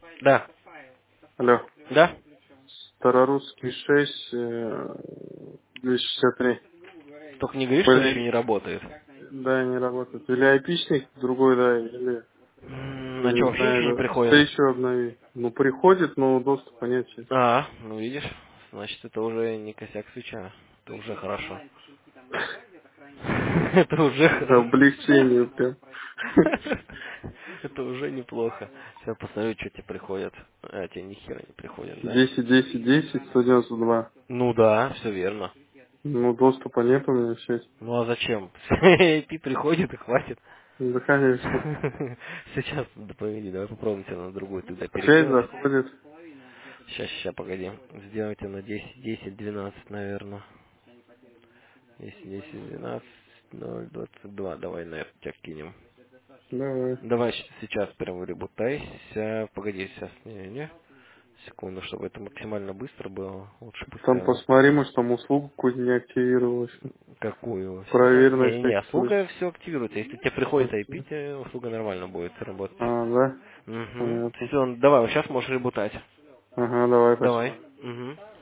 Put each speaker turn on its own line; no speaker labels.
Да.
Алло.
Да?
Старорусский 6, 263.
Только не говори, что он еще
Были,
не работает.
да, не работает. Или айпичник другой, да, или,
А что,
не
вообще ничего не
знаю,
приходит?
встречу обнови. Ну, приходит, но доступа нет сейчас.
А, ну видишь, значит это уже не косяк свеча. Это уже хорошо. Это уже
Это
хорошо.
облегчение прям.
Это уже неплохо. Сейчас посмотрю, что тебе приходит. А, тебе ни хера не приходит, да?
10, 10, 10, 192.
Ну да, все верно.
Ну, доступа нет у меня сейчас.
Ну а зачем? IP приходит и хватит.
Да, конечно.
Сейчас, да погоди, давай попробуем тебя на другую тогда
Часть
переделать.
заходит.
Сейчас, погоди. Сделайте на 10, 10, 12, наверное. 10, 10, 12, 0, 22. Давай на это тебя кинем.
Давай.
Давай сейчас прям ребутайся. Погоди, сейчас. Не. Секунду, чтобы это максимально быстро было. Лучше пусть
Там
сразу.
посмотри, может, там услуга какую-то не активировалась.
Какую? Сейчас.
Проверь на
Не-не-не,
всякий случай.
услуга все активируется. Если тебе приходит IP, тебе услуга нормально будет работать.
А, да?
Угу.
Понятно.
Все, давай, вот сейчас можешь ребутать.
Ага, давай,
Давай.
спасибо.
Угу.